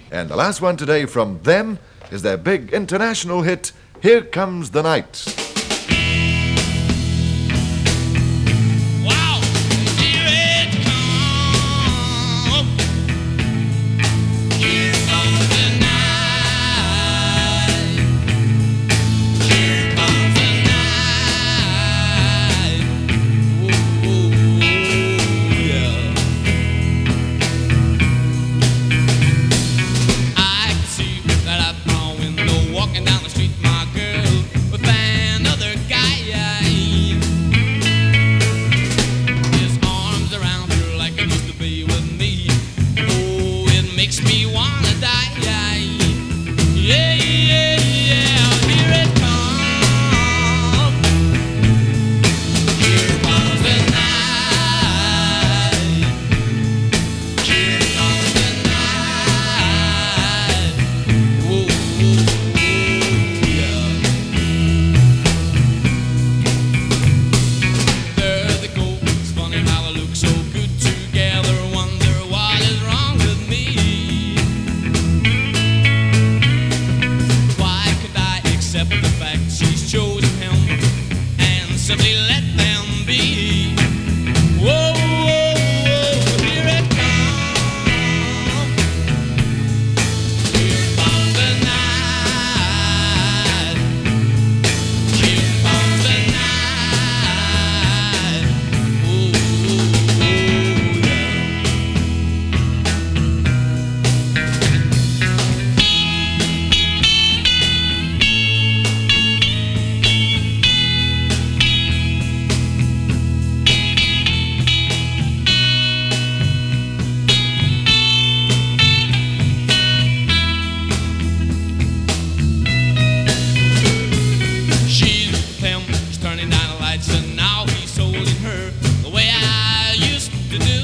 And the last one today from them is their big international hit, Here Comes the Night. Wow, here it comes. Here comes the night. Here comes the night. Ooh, yeah. I can see that out my window, walking down the street, my girl with another guy. His arms around her like it used to be with me. Oh, it makes me wanna die. Yeah, yeah, yeah. Here it comes. Here comes the night. Here comes the night. Whoa, yeah. There they go. It's funny how they look so good together. Wonder what is wrong with me. Why could I accept the fact she's chosen him and simply let them be? Whoa, whoa, whoa, here it comes. Here comes the night. Here comes the night. Ooh, yeah. She's with him, he's turning down the lights, and now he's holding her the way I used to do.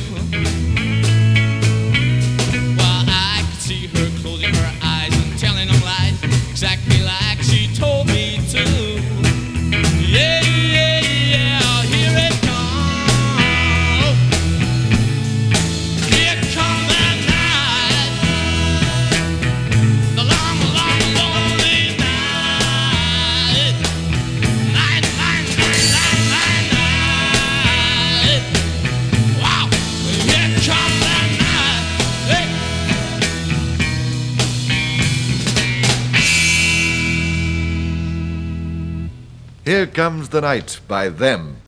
Well, I could see her closing her eyes and telling him lies, exactly like she told me to. Yeah, yeah, yeah, here it comes. Here comes the night. The long, long, lonely night. Night, night, night, night, night, night. Wow, here comes the night. Hey. Here Comes the Night by them.